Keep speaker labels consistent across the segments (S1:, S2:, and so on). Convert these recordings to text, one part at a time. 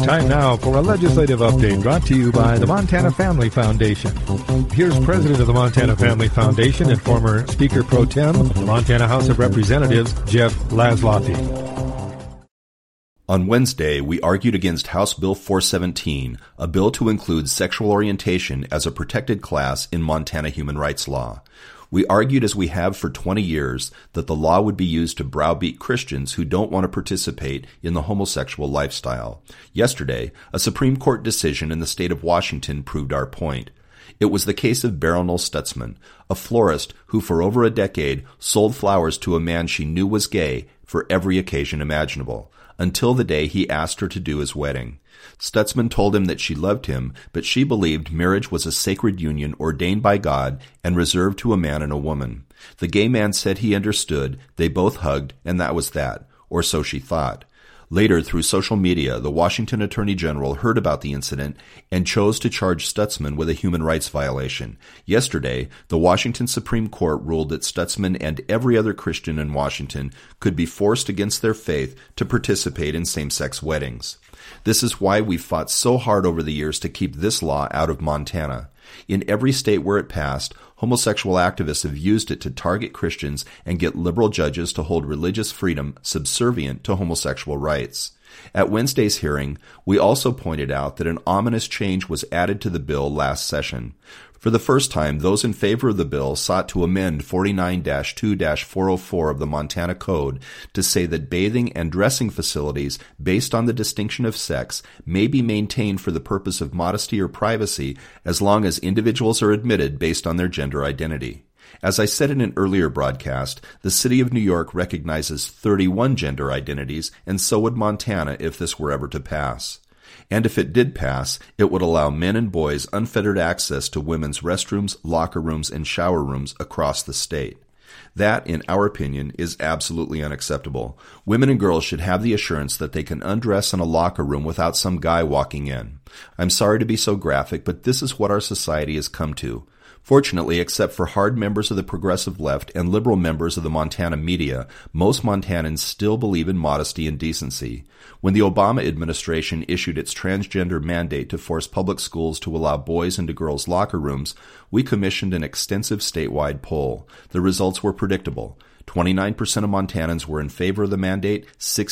S1: Time now for a legislative update brought to you by the Montana Family Foundation. Here's President of the Montana Family Foundation and former Speaker Pro Tem of the Montana House of Representatives, Jeff Laszloffy.
S2: On Wednesday, we argued against House Bill 417, a bill to include sexual orientation as a protected class in Montana human rights law. We argued, as we have for 20 years, that the law would be used to browbeat Christians who don't want to participate in the homosexual lifestyle. Yesterday, a Supreme Court decision in the state of Washington proved our point. It was the case of Beryl Stutzman, a florist who for over a decade sold flowers to a man she knew was gay for every occasion imaginable, until the day he asked her to do his wedding. Stutzman told him that she loved him, but she believed marriage was a sacred union ordained by God and reserved to a man and a woman. The gay man said he understood, they both hugged, and that was that, or so she thought. Later, through social media, the Washington Attorney General heard about the incident and chose to charge Stutzman with a human rights violation. Yesterday, the Washington Supreme Court ruled that Stutzman and every other Christian in Washington could be forced against their faith to participate in same-sex weddings. This is why we've fought so hard over the years to keep this law out of Montana. In every state where it passed, homosexual activists have used it to target Christians and get liberal judges to hold religious freedom subservient to homosexual rights. At Wednesday's hearing, we also pointed out that an ominous change was added to the bill last session. For the first time, those in favor of the bill sought to amend 49-2-404 of the Montana Code to say that bathing and dressing facilities based on the distinction of sex may be maintained for the purpose of modesty or privacy as long as individuals are admitted based on their gender identity. As I said in an earlier broadcast, the city of New York recognizes 31 gender identities, and so would Montana if this were ever to pass. And if it did pass, it would allow men and boys unfettered access to women's restrooms, locker rooms, and shower rooms across the state. That, in our opinion, is absolutely unacceptable. Women and girls should have the assurance that they can undress in a locker room without some guy walking in. I'm sorry to be so graphic, but this is what our society has come to. Fortunately, except for hard members of the progressive left and liberal members of the Montana media, most Montanans still believe in modesty and decency. When the Obama administration issued its transgender mandate to force public schools to allow boys into girls' locker rooms, we commissioned an extensive statewide poll. The results were predictable. 29% of Montanans were in favor of the mandate,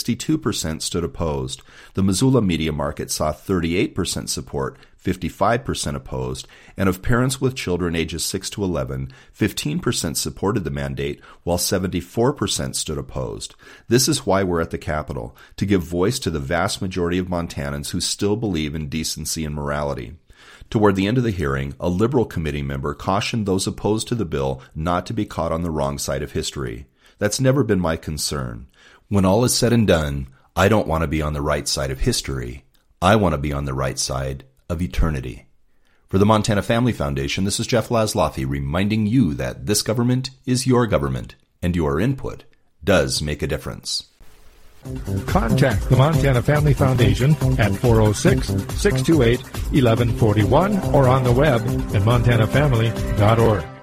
S2: 62% stood opposed. The Missoula media market saw 38% support, 55% opposed, and of parents with children ages 6 to 11, 15% supported the mandate, while 74% stood opposed. This is why we're at the Capitol, to give voice to the vast majority of Montanans who still believe in decency and morality. Toward the end of the hearing, a Liberal committee member cautioned those opposed to the bill not to be caught on the wrong side of history. That's never been my concern. When all is said and done, I don't want to be on the right side of history. I want to be on the right side of eternity. For the Montana Family Foundation, this is Jeff Laszloffy reminding you that this government is your government, and your input does make a difference.
S1: Contact the Montana Family Foundation at 406-628-1141 or on the web at montanafamily.org.